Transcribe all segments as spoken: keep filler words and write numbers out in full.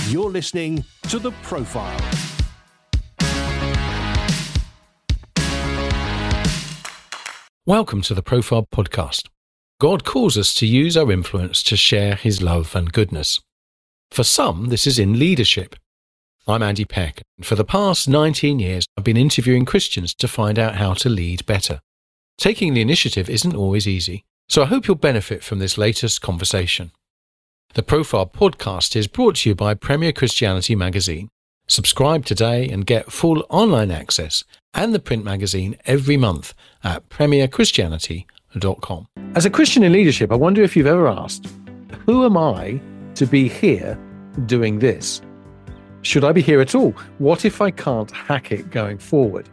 You're listening to The Profile. Welcome to The Profile podcast. God calls us to use our influence to share his love and goodness. For some, this is in leadership. I'm Andy Peck, and for the past nineteen years, I've been interviewing Christians to find out how to lead better. Taking the initiative isn't always easy, so I hope you'll benefit from this latest conversation. The Profile podcast is brought to you by Premier Christianity magazine. Subscribe today and get full online access and the print magazine every month at premier christianity dot com. As a Christian in leadership, I wonder if you've ever asked, who am I to be here doing this? Should I be here at all? What if I can't hack it going forward?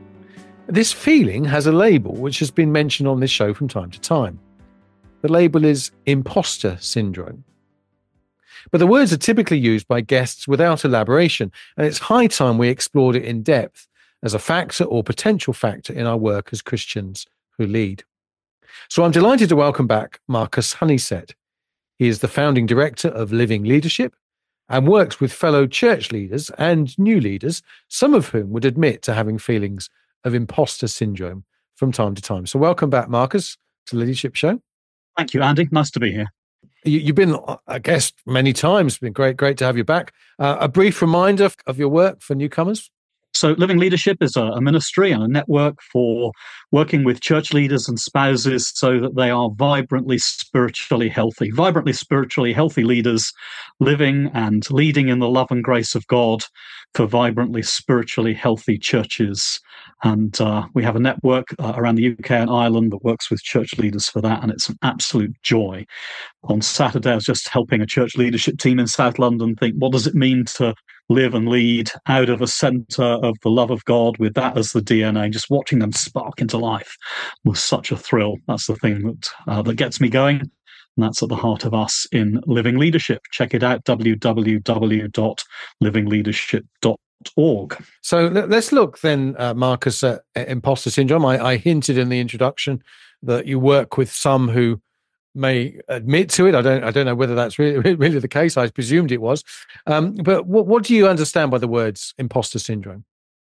This feeling has a label which has been mentioned on this show from time to time. The label is imposter syndrome. But the words are typically used by guests without elaboration, and it's high time we explored it in depth as a factor or potential factor in our work as Christians who lead. So I'm delighted to welcome back Marcus Honeysett. He is the founding director of Living Leadership and works with fellow church leaders and new leaders, some of whom would admit to having feelings of imposter syndrome from time to time. So welcome back, Marcus, to the Leadership Show. Thank you, Andy. Nice to be here. You, you've been a guest many times. It's been great, great to have you back. Uh, a brief reminder of your work for newcomers. So Living Leadership is a, a ministry and a network for working with church leaders and spouses so that they are vibrantly spiritually healthy, vibrantly spiritually healthy leaders living and leading in the love and grace of God for vibrantly spiritually healthy churches. And uh, we have a network uh, around the U K and Ireland that works with church leaders for that, and it's an absolute joy. On Saturday, I was just helping a church leadership team in South London think, what does it mean to live and lead out of a centre of the love of God with that as the D N A? Just watching them spark into life was such a thrill. That's the thing that uh, that gets me going. And that's at the heart of us in Living Leadership. Check it out, w w w dot living leadership dot org. So let's look then, uh, Marcus, at imposter syndrome. I, I hinted in the introduction that you work with some who may admit to it. I don't I don't know whether that's really, really the case. I presumed it was. Um, but what, what do you understand by the words imposter syndrome?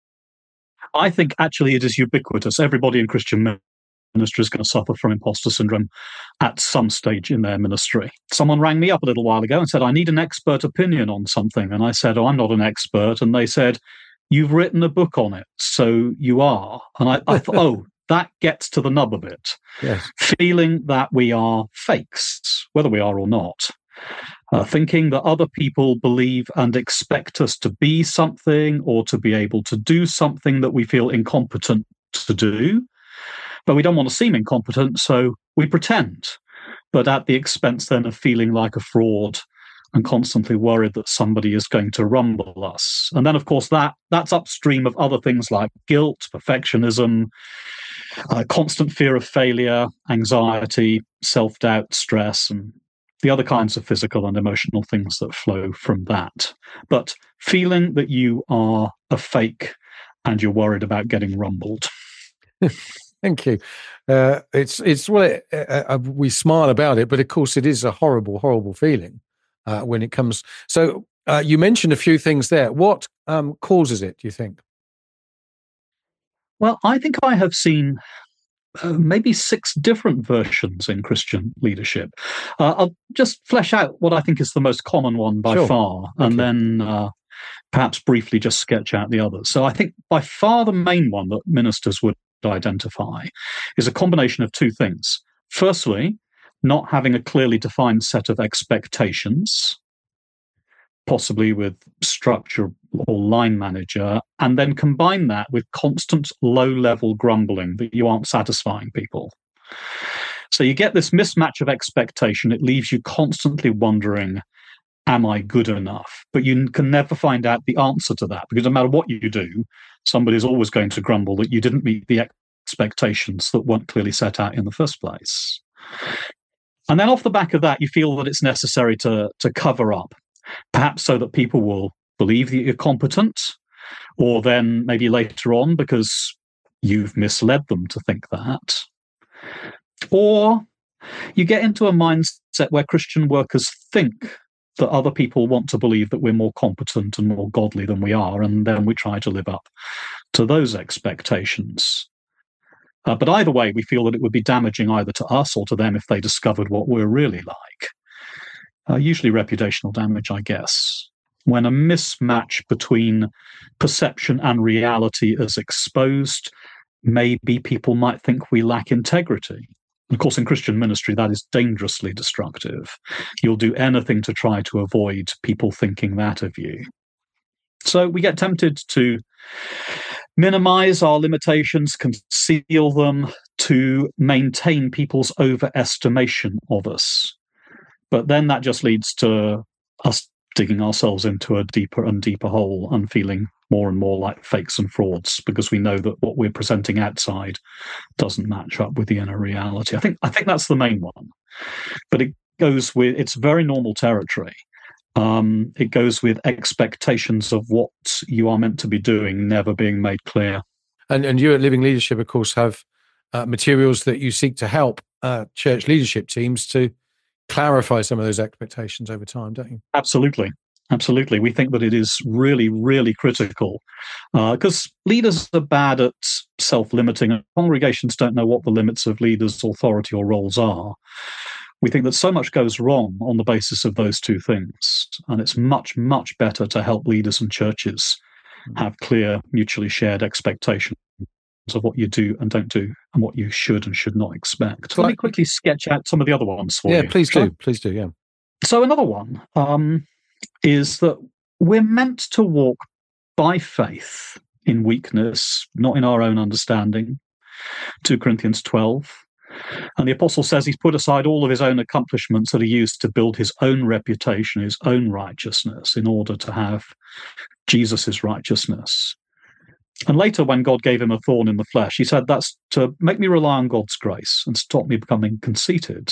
I think actually it is ubiquitous. Everybody in Christian ministry is going to suffer from imposter syndrome at some stage in their ministry. Someone rang me up a little while ago and said, I need an expert opinion on something. And I said, oh, I'm not an expert. And they said, you've written a book on it, so you are. And I, I thought, oh, that gets to the nub of it. Yes. Feeling that we are fakes, whether we are or not. Uh, thinking that other people believe and expect us to be something or to be able to do something that we feel incompetent to do. But we don't want to seem incompetent, so we pretend. But at the expense then of feeling like a fraud and constantly worried that somebody is going to rumble us. And then, of course, that that's upstream of other things like guilt, perfectionism, uh, constant fear of failure, anxiety, self-doubt, stress, and the other kinds of physical and emotional things that flow from that. But feeling that you are a fake and you're worried about getting rumbled. Thank you. Uh, it's it's well, it, uh, uh, we smile about it, but of course, it is a horrible, horrible feeling uh, when it comes. So uh, you mentioned a few things there. What um, causes it, do you think? Well, I think I have seen uh, maybe six different versions in Christian leadership. Uh, I'll just flesh out what I think is the most common one by Sure. far, and Okay. then uh, perhaps briefly just sketch out the others. So I think by far the main one that ministers would identify is a combination of two things. Firstly, not having a clearly defined set of expectations, possibly with structure or line manager, and then combine that with constant low-level grumbling that you aren't satisfying people. So you get this mismatch of expectation. It leaves you constantly wondering, am I good enough? But you can never find out the answer to that, because no matter what you do, somebody's always going to grumble that you didn't meet the expectations that weren't clearly set out in the first place. And then off the back of that, you feel that it's necessary to, to cover up, perhaps so that people will believe that you're competent, or then maybe later on because you've misled them to think that. Or you get into a mindset where Christian workers think that other people want to believe that we're more competent and more godly than we are, and then we try to live up to those expectations. Uh, but either way, we feel that it would be damaging either to us or to them if they discovered what we're really like. Uh, usually reputational damage, I guess. When a mismatch between perception and reality is exposed, maybe people might think we lack integrity. Of course, in Christian ministry, that is dangerously destructive. You'll do anything to try to avoid people thinking that of you. So we get tempted to minimize our limitations, conceal them, to maintain people's overestimation of us. But then that just leads to us digging ourselves into a deeper and deeper hole and feeling more and more like fakes and frauds, because we know that what we're presenting outside doesn't match up with the inner reality. I think I think that's the main one. But it goes with, it's very normal territory. Um, it goes with expectations of what you are meant to be doing never being made clear. And and you at Living Leadership, of course, have uh, materials that you seek to help uh, church leadership teams to clarify some of those expectations over time, don't you? Absolutely. Absolutely. We think that it is really, really critical because uh, leaders are bad at self-limiting, and congregations don't know what the limits of leaders' authority or roles are. We think that so much goes wrong on the basis of those two things, and it's much, much better to help leaders and churches have clear, mutually shared expectations of what you do and don't do and what you should and should not expect. Let me quickly sketch out some of the other ones for yeah, you. Yeah, please do. Please do, yeah. So another one um, is that we're meant to walk by faith in weakness, not in our own understanding. Second Corinthians twelve. And the apostle says he's put aside all of his own accomplishments that he used to build his own reputation, his own righteousness, in order to have Jesus's righteousness. And later, when God gave him a thorn in the flesh, he said, that's to make me rely on God's grace and stop me becoming conceited.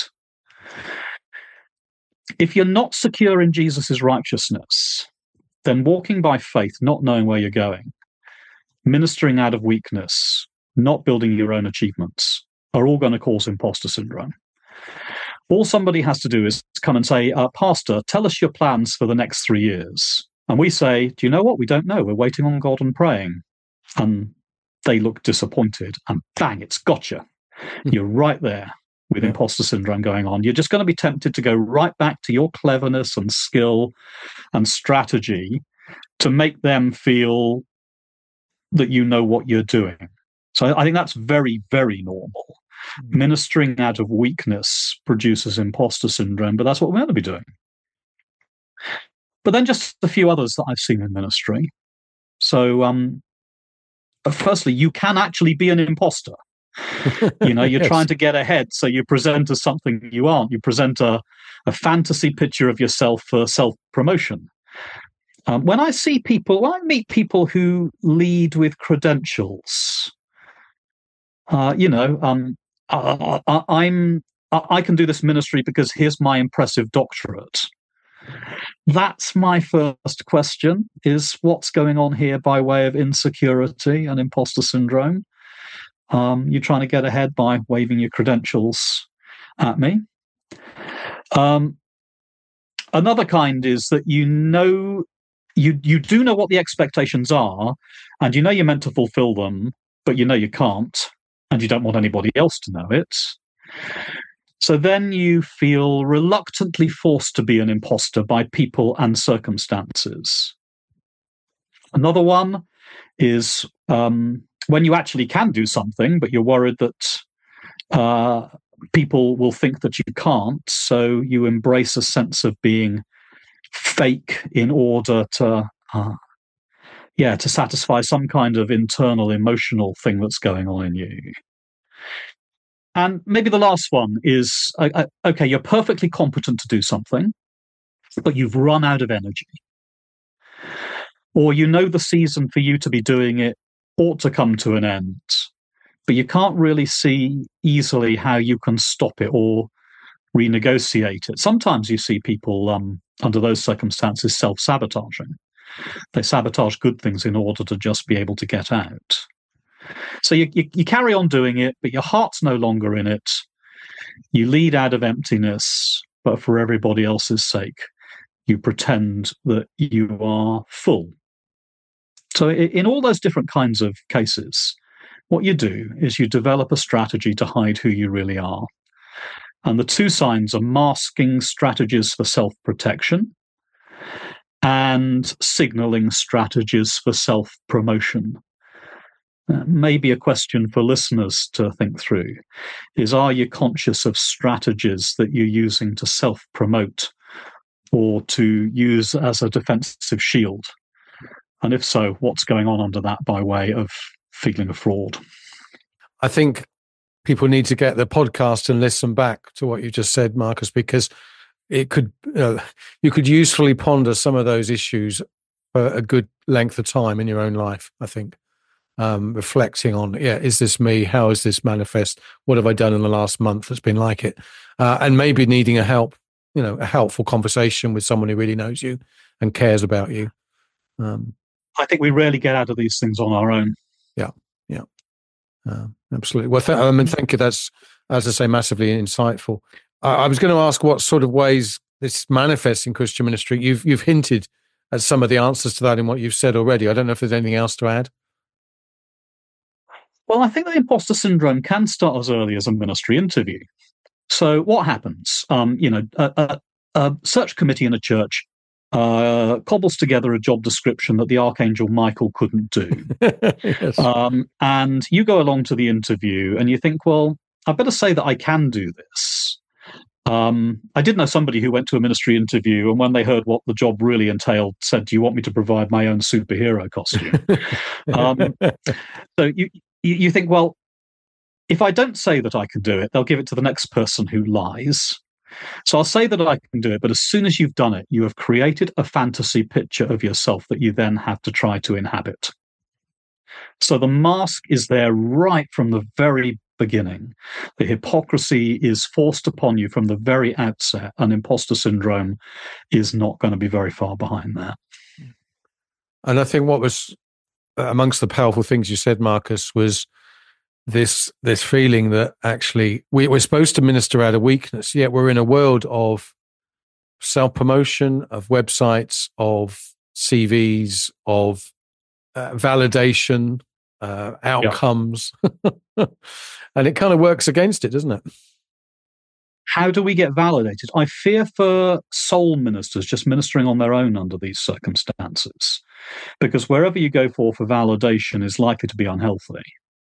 If you're not secure in Jesus's righteousness, then walking by faith, not knowing where you're going, ministering out of weakness, not building your own achievements, are all going to cause imposter syndrome. All somebody has to do is come and say, uh, Pastor, tell us your plans for the next three years. And we say, do you know what? We don't know. We're waiting on God and praying. And they look disappointed, and bang, it's gotcha. You're right there with yeah. imposter syndrome going on. You're just going to be tempted to go right back to your cleverness and skill and strategy to make them feel that you know what you're doing. So I think that's very, very normal. Mm-hmm. Ministering out of weakness produces imposter syndrome, but that's what we're going to be doing. But then just a few others that I've seen in ministry. So, um, firstly, you can actually be an imposter. You know, you're yes. trying to get ahead, so you present as something you aren't. You present a, a fantasy picture of yourself for self-promotion. Um, when I see people, when I meet people who lead with credentials, uh, you know, um, I, I, I'm I can do this ministry because here's my impressive doctorate. That's my first question, is what's going on here by way of insecurity and imposter syndrome? Um, you're trying to get ahead by waving your credentials at me. Um, another kind is that you know, you you do know what the expectations are, and you know you're meant to fulfill them, but you know you can't, and you don't want anybody else to know it. So then you feel reluctantly forced to be an imposter by people and circumstances. Another one is um, when you actually can do something, but you're worried that uh, people will think that you can't, so you embrace a sense of being fake in order to, uh, yeah, to satisfy some kind of internal emotional thing that's going on in you. And maybe the last one is, uh, okay, you're perfectly competent to do something, but you've run out of energy. Or you know the season for you to be doing it ought to come to an end, but you can't really see easily how you can stop it or renegotiate it. Sometimes you see people um, under those circumstances self-sabotaging. They sabotage good things in order to just be able to get out. So you, you, you carry on doing it, but your heart's no longer in it. You lead out of emptiness, but for everybody else's sake. You pretend that you are full. So in all those different kinds of cases, what you do is you develop a strategy to hide who you really are. And the two signs are masking strategies for self-protection and signaling strategies for self-promotion. Uh, maybe a question for listeners to think through is, are you conscious of strategies that you're using to self-promote or to use as a defensive shield? And if so, what's going on under that by way of feeling a fraud? I think people need to get the podcast and listen back to what you just said, Marcus, because it could, you know, you could usefully ponder some of those issues for a good length of time in your own life, I think. Um, reflecting on, yeah, is this me? How is this manifest? What have I done in the last month that's been like it? Uh, and maybe needing a help, you know, a helpful conversation with someone who really knows you and cares about you. Um, I think we rarely get out of these things on our own. Yeah, yeah. Uh, absolutely. Well, th- I mean, thank you. That's, as I say, massively insightful. I, I was going to ask what sort of ways this manifests in Christian ministry. You've you've hinted at some of the answers to that in what you've said already. I don't know if there's anything else to add. Well, I think the imposter syndrome can start as early as a ministry interview. So what happens? Um, you know, a, a, a search committee in a church uh, cobbles together a job description that the Archangel Michael couldn't do. Yes. um, and you go along to the interview and you think, well, I better say that I can do this. Um, I did know somebody who went to a ministry interview, and when they heard what the job really entailed, said, do you want me to provide my own superhero costume? um, so you, you think, well, if I don't say that I can do it, they'll give it to the next person who lies. So I'll say that I can do it, but as soon as you've done it, you have created a fantasy picture of yourself that you then have to try to inhabit. So the mask is there right from the very beginning. The hypocrisy is forced upon you from the very outset, and imposter syndrome is not going to be very far behind that. And I think what was amongst the powerful things you said, Marcus, was this this feeling that actually we, we're supposed to minister out of weakness, yet we're in a world of self-promotion, of websites, of C Vs, of uh, validation, uh, outcomes. Yeah. And it kind of works against it, doesn't it? How do we get validated? I fear for soul ministers just ministering on their own under these circumstances, because wherever you go for for validation is likely to be unhealthy.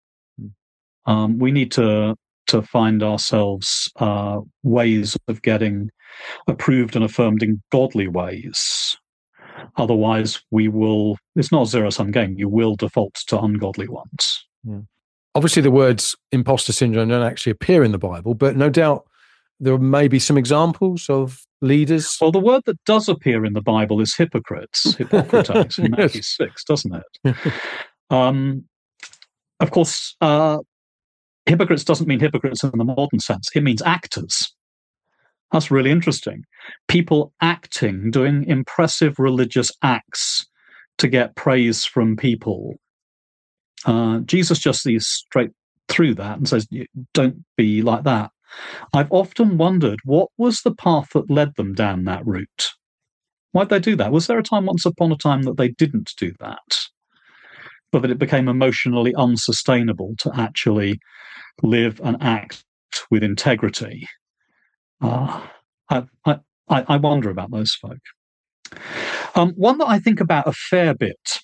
Um, we need to to find ourselves uh, ways of getting approved and affirmed in godly ways. Otherwise, we will. It's not a zero-sum game. You will default to ungodly ones. Yeah. Obviously, the words imposter syndrome don't actually appear in the Bible, but no doubt there may be some examples of leaders. Well, the word that does appear in the Bible is hypocrites, hypocrites in Matthew yes. six, doesn't it? um, of course, uh, hypocrites doesn't mean hypocrites in the modern sense. It means actors. That's really interesting. People acting, doing impressive religious acts to get praise from people. Uh, Jesus just sees straight through that and says, don't be like that. I've often wondered, what was the path that led them down that route? Why'd they do that? Was there a time once upon a time that they didn't do that? But that it became emotionally unsustainable to actually live and act with integrity? Uh, I, I, I wonder about those folk. Um, one that I think about a fair bit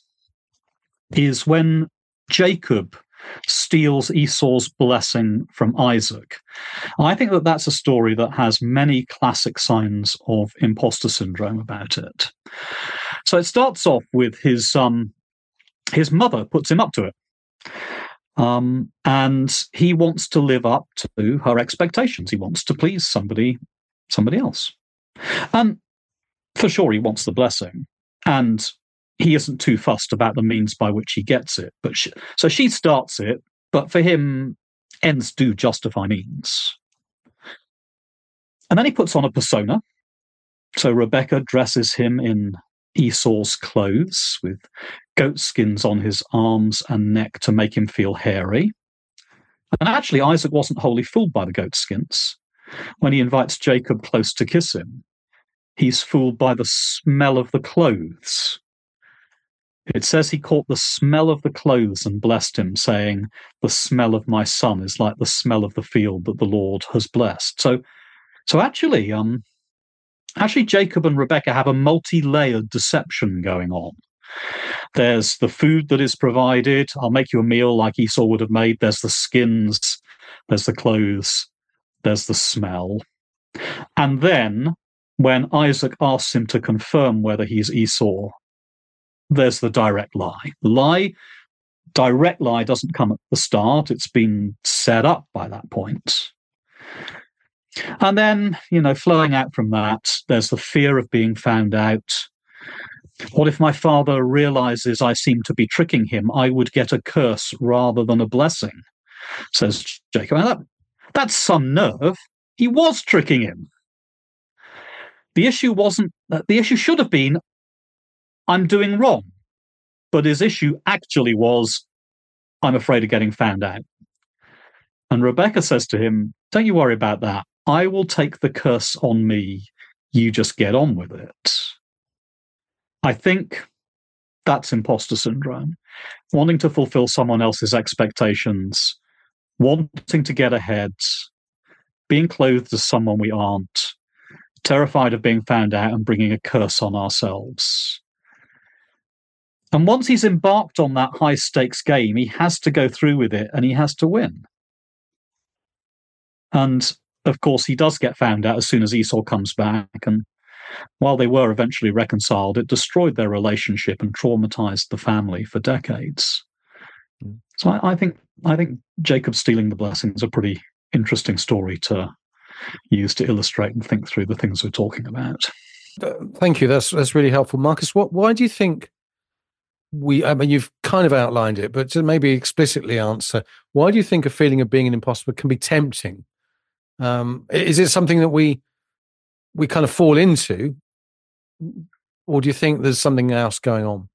is when Jacob steals Esau's blessing from Isaac. I think that that's a story that has many classic signs of imposter syndrome about it. So it starts off with his um, his mother puts him up to it. Um, and he wants to live up to her expectations. He wants to please somebody, somebody else. And for sure, he wants the blessing. And he isn't too fussed about the means by which he gets it. But she, so she starts it, but for him, ends do justify means. And then he puts on a persona. So Rebecca dresses him in Esau's clothes with goat skins on his arms and neck to make him feel hairy. And actually, Isaac wasn't wholly fooled by the goat skins. When he invites Jacob close to kiss him, he's fooled by the smell of the clothes. It says he caught the smell of the clothes and blessed him, saying, the smell of my son is like the smell of the field that the Lord has blessed. So, so actually, um, actually, Jacob and Rebekah have a multi-layered deception going on. There's the food that is provided. I'll make you a meal like Esau would have made. There's the skins. There's the clothes. There's the smell. And then when Isaac asks him to confirm whether he's Esau, there's the direct lie. Lie, direct lie doesn't come at the start. It's been set up by that point. And then, you know, flowing out from that, there's the fear of being found out. What if my father realizes I seem to be tricking him? I would get a curse rather than a blessing, says Jacob. Now that, that's some nerve. He was tricking him. The issue wasn't, the issue should have been, I'm doing wrong. But his issue actually was, I'm afraid of getting found out. And Rebekah says to him, don't you worry about that. I will take the curse on me. You just get on with it. I think that's imposter syndrome. Wanting to fulfill someone else's expectations, wanting to get ahead, being clothed as someone we aren't, terrified of being found out and bringing a curse on ourselves. And once he's embarked on that high-stakes game, he has to go through with it and he has to win. And, of course, he does get found out as soon as Esau comes back. And while they were eventually reconciled, it destroyed their relationship and traumatized the family for decades. Mm. So I, I think I think Jacob stealing the blessing is a pretty interesting story to use to illustrate and think through the things we're talking about. Thank you. That's that's really helpful. Marcus, what why do you think we, I mean, you've kind of outlined it, but to maybe explicitly answer, why do you think a feeling of being an imposter can be tempting? Um, is it something that we we kind of fall into, or do you think there's something else going on?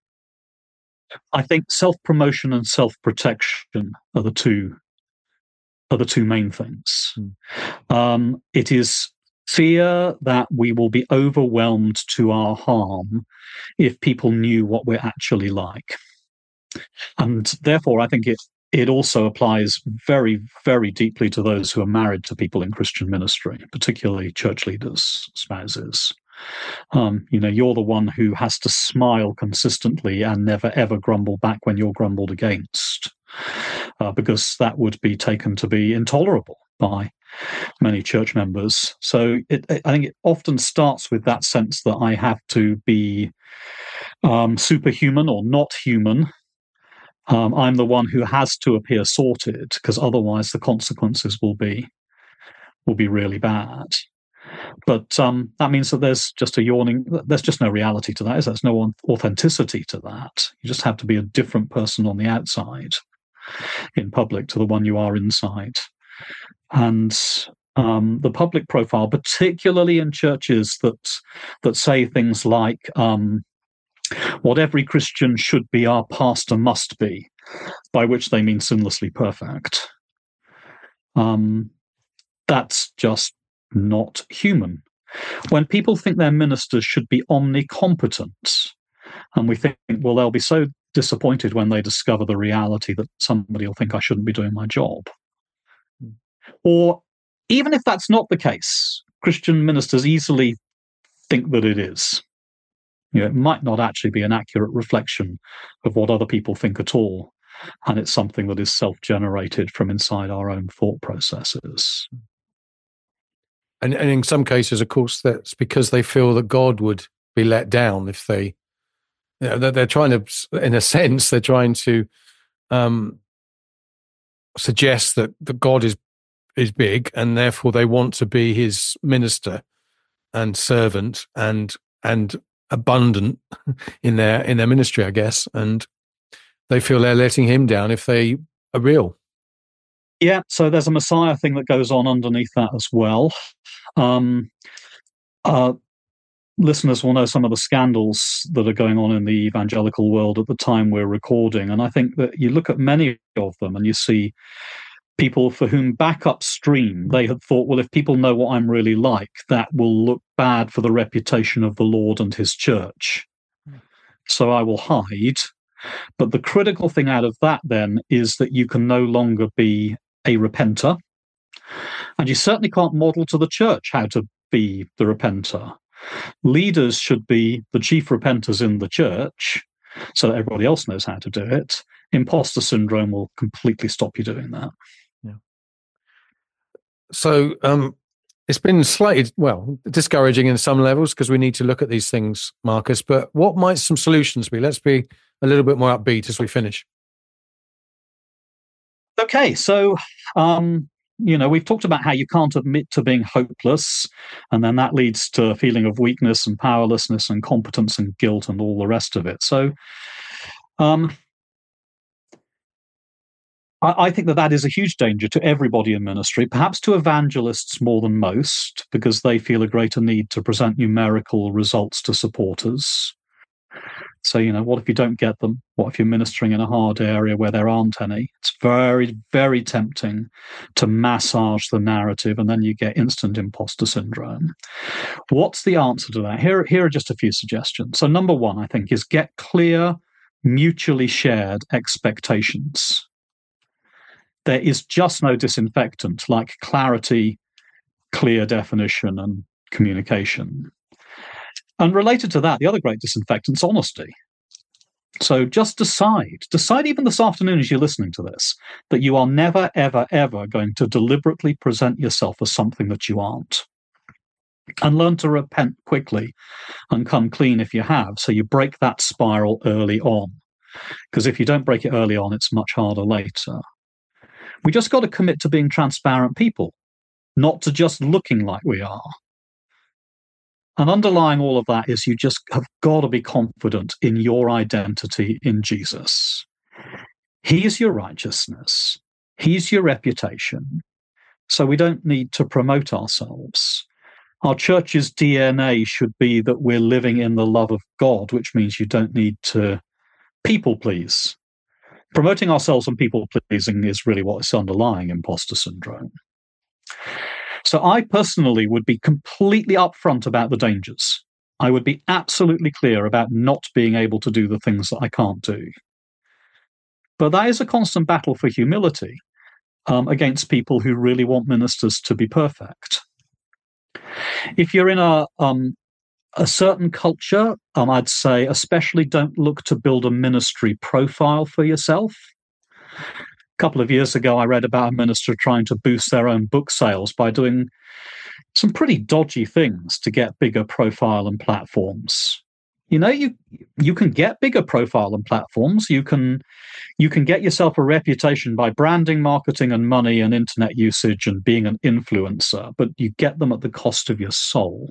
I think self-promotion and self-protection are the two are the two main things. Mm. Um, it is fear that we will be overwhelmed to our harm if people knew what we're actually like. And therefore, I think it it also applies very, very deeply to those who are married to people in Christian ministry, particularly church leaders, spouses. Um, you know, you're the one who has to smile consistently and never, ever grumble back when you're grumbled against, uh, because that would be taken to be intolerable by many church members. So it, I think it often starts with that sense that I have to be um, superhuman or not human. Um, I'm the one who has to appear sorted, because otherwise the consequences will be will be really bad. But um, that means that there's just a yawning, there's just no reality to that. There's no authenticity to that. You just have to be a different person on the outside in public to the one you are inside. And um, the public profile, particularly in churches that that say things like, um, what every Christian should be, our pastor must be, by which they mean sinlessly perfect. Um, that's just not human. When people think their ministers should be omnicompetent, and we think, well, they'll be so disappointed when they discover the reality that somebody will think I shouldn't be doing my job. Or even if that's not the case, Christian ministers easily think that it is. You know, it might not actually be an accurate reflection of what other people think at all, and it's something that is self-generated from inside our own thought processes. And, and in some cases, of course, that's because they feel that God would be let down if they, you know, they're, they're trying to, in a sense, they're trying to um, suggest that, that God is is big, and therefore they want to be his minister and servant and and abundant in their in their ministry, I guess, and they feel they're letting him down if they are real. Yeah, so there's a Messiah thing that goes on underneath that as well. Um, uh, listeners will know some of the scandals that are going on in the evangelical world at the time we're recording, and I think that you look at many of them and you see people for whom back upstream they had thought, well, if people know what I'm really like, that will look bad for the reputation of the Lord and his church. So I will hide. But the critical thing out of that then is that you can no longer be a repenter. And you certainly can't model to the church how to be the repenter. Leaders should be the chief repenters in the church so that everybody else knows how to do it. Imposter syndrome will completely stop you doing that. Yeah. So um, it's been slightly, well, discouraging in some levels because we need to look at these things, Marcus, but what might some solutions be? Let's be a little bit more upbeat as we finish. Okay, so, um, you know, we've talked about how you can't admit to being hopeless, and then that leads to a feeling of weakness and powerlessness and competence and guilt and all the rest of it. So um, I, I think that that is a huge danger to everybody in ministry, perhaps to evangelists more than most, because they feel a greater need to present numerical results to supporters. So, you know, what if you don't get them? What if you're ministering in a hard area where there aren't any? It's very, very tempting to massage the narrative, and then you get instant imposter syndrome. What's the answer to that? Here, here are just a few suggestions. So number one, I think, is get clear, mutually shared expectations. There is just no disinfectant like clarity, clear definition, and communication. And related to that, the other great disinfectant is honesty. So just decide, decide even this afternoon as you're listening to this, that you are never, ever, ever going to deliberately present yourself as something that you aren't. And learn to repent quickly and come clean if you have, so you break that spiral early on. Because if you don't break it early on, it's much harder later. We just got to commit to being transparent people, not to just looking like we are. And underlying all of that is you just have got to be confident in your identity in Jesus. He is your righteousness. He's your reputation. So we don't need to promote ourselves. Our church's D N A should be that we're living in the love of God, which means you don't need to people please. Promoting ourselves and people pleasing is really what's underlying imposter syndrome. So I personally would be completely upfront about the dangers. I would be absolutely clear about not being able to do the things that I can't do. But that is a constant battle for humility um, against people who really want ministers to be perfect. If you're in a um, a certain culture, um, I'd say especially don't look to build a ministry profile for yourself. A couple of years ago, I read about a minister trying to boost their own book sales by doing some pretty dodgy things to get bigger profile and platforms. You know, you you can get bigger profile and platforms. You can you can get yourself a reputation by branding, marketing, and money and internet usage and being an influencer, but you get them at the cost of your soul.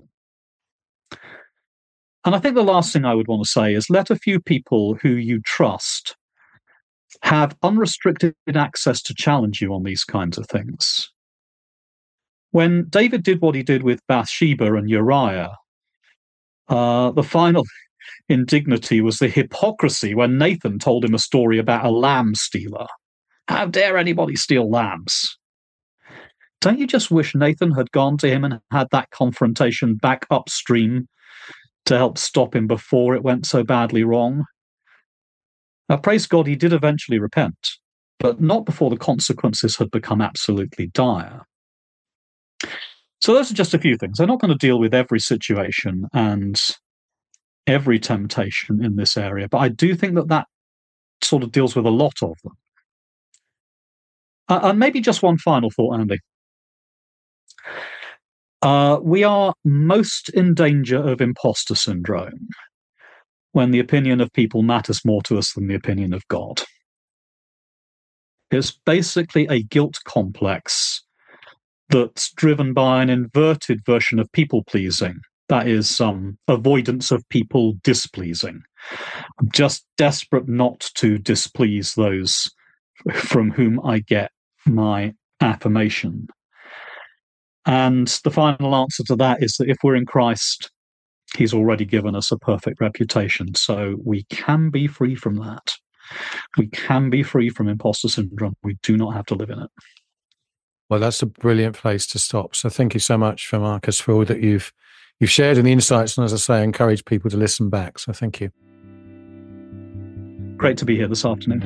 And I think the last thing I would want to say is let a few people who you trust have unrestricted access to challenge you on these kinds of things. When David did what he did with Bathsheba and Uriah, uh, the final indignity was the hypocrisy when Nathan told him a story about a lamb stealer. How dare anybody steal lambs? Don't you just wish Nathan had gone to him and had that confrontation back upstream to help stop him before it went so badly wrong? Now, praise God, he did eventually repent, but not before the consequences had become absolutely dire. So those are just a few things. I'm not going to deal with every situation and every temptation in this area, but I do think that that sort of deals with a lot of them. Uh, and maybe just one final thought, Andy. Uh, we are most in danger of imposter syndrome when the opinion of people matters more to us than the opinion of God. It's basically a guilt complex that's driven by an inverted version of people-pleasing. That is um, avoidance of people displeasing. I'm just desperate not to displease those from whom I get my affirmation. And the final answer to that is that if we're in Christ, he's already given us a perfect reputation. So we can be free from that. We can be free from imposter syndrome. We do not have to live in it. Well, that's a brilliant place to stop. So thank you so much, for Marcus, for all that you've you've shared and the insights. And as I say, I encourage people to listen back. So thank you. Great to be here this afternoon.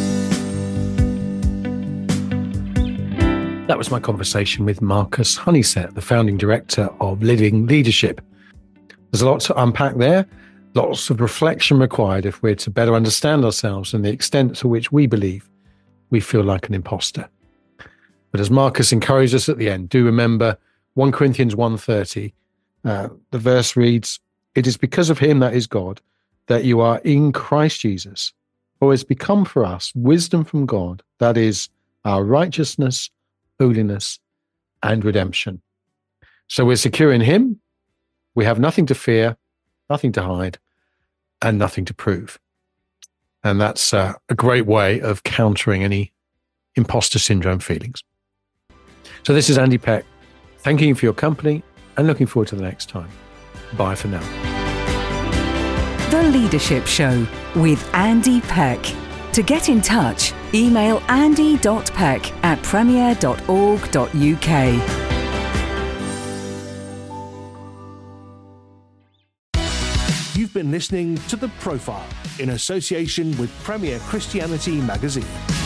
That was my conversation with Marcus Honeysett, the founding director of Living Leadership. There's a lot to unpack there, lots of reflection required if we're to better understand ourselves and the extent to which we believe we feel like an imposter. But as Marcus encouraged us at the end, do remember First Corinthians one thirty. Uh, the verse reads, "It is because of him, that is God, that you are in Christ Jesus, who has become for us wisdom from God, that is our righteousness, holiness, and redemption." So we're secure in him. We have nothing to fear, nothing to hide, and nothing to prove. And that's uh, a great way of countering any imposter syndrome feelings. So this is Andy Peck, thanking you for your company and looking forward to the next time. Bye for now. The Leadership Show with Andy Peck. To get in touch, email andy dot peck at premier dot org dot u k. You've been listening to The Profile in association with Premier Christianity Magazine.